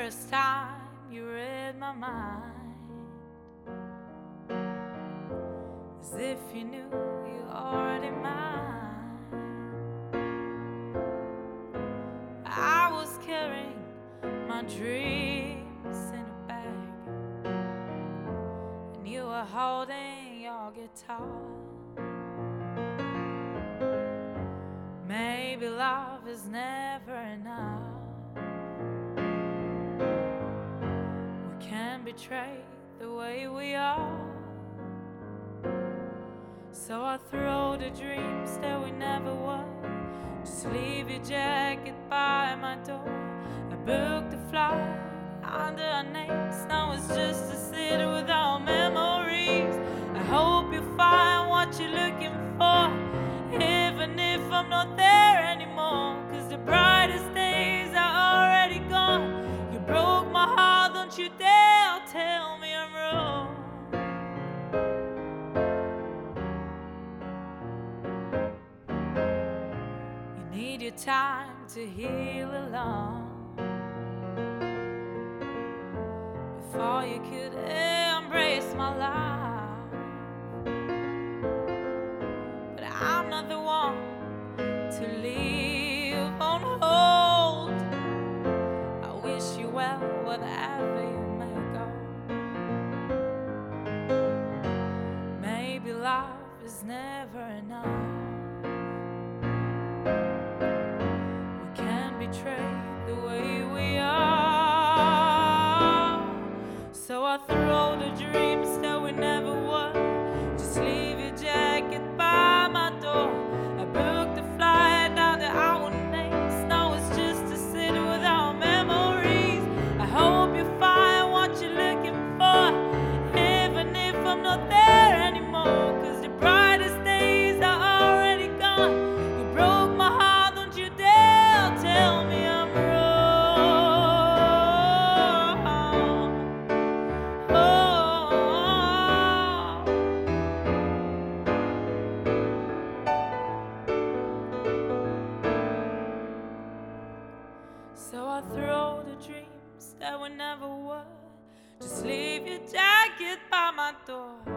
first time you read my mind, as if you knew you already mine. I was carrying my dreams in a bag, and you were holding your guitar. Maybe love is never enough. We can't betray the way we are. So I throw the dreams that we never were. Just leave your jacket by my door. I booked the flight under our names. Now it's just a city without memories. I hope you find what you're looking for, even if I'm not there anymore. Cause the brightest days are already gone. You broke my heart, don't you dare tell me I'm wrong. You need your time to heal alone before you could embrace my life. But I'm not the one to leave on hold. I wish you well wherever you may go. Maybe love is never enough. We can't betray the way we are. So I throw the dreams that we never were. Just leave your jacket by my door. I booked the flight down to our names. Now it's just a city without memories. I hope you find what you're looking for, even if I'm not there anymore. Cause the brightest days are already gone. You broke my heart, don't you dare tell me I'm wrong. So I throw the dreams that we never were. Just leave your jacket by my door.